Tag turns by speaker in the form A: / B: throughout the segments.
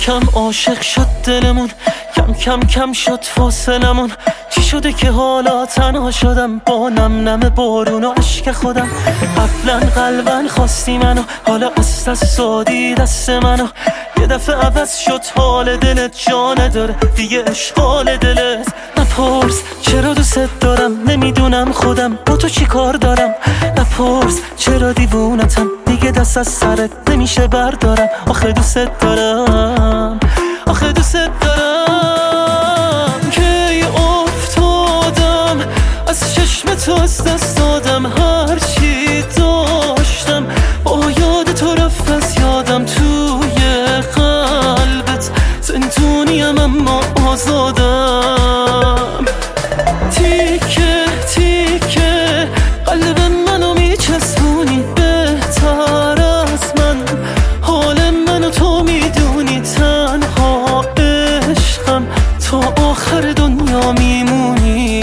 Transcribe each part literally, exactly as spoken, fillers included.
A: کم عاشق شد دلمون، کم کم کم شد فاصلمون. چی شده که حالا تنها شدم با نم نم بارون و عشق خودم؟ قبلا قلبا خواستی منو، حالا از دست دادی دست منو. یه دفعه عوض شد حال دلت، جا نداره دیگه اشغال دلت. نپرس چرا دوست دارم، نمیدونم خودم با تو چی کار دارم. نپرس چرا دیوونتم، دیگه دست از سرت نمیشه بردارم. آخه دوست دارم، آخه دوست دارم. کی افتادم از چشم تو، از دست دادم هر چی داشتم. با یاد تو رفت از یادم، توی قلبت زندونیم اما آزادم. تیکه تیکه قلب منو میچسبونی، بهتر از من حال منو تو میدونی. تنها عشقم تا آخر دنیا میمونی.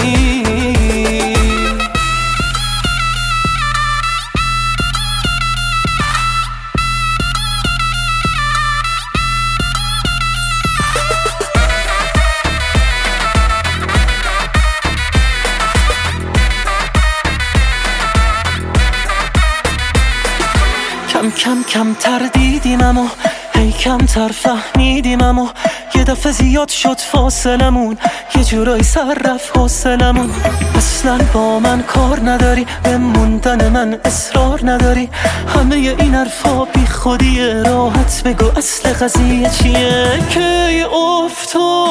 A: کم کم کم تر دیدیم اما هی کم تر فهمیدیم. اما یه دفعه زیاد شد فاصلمون، یه جورایی سر رفت حوصلمون. اصلا با من کار نداری، به موندن من اصرار نداری. همه این حرفا بی خودیه، راحت بگو اصل قضیه چیه. کی افتاد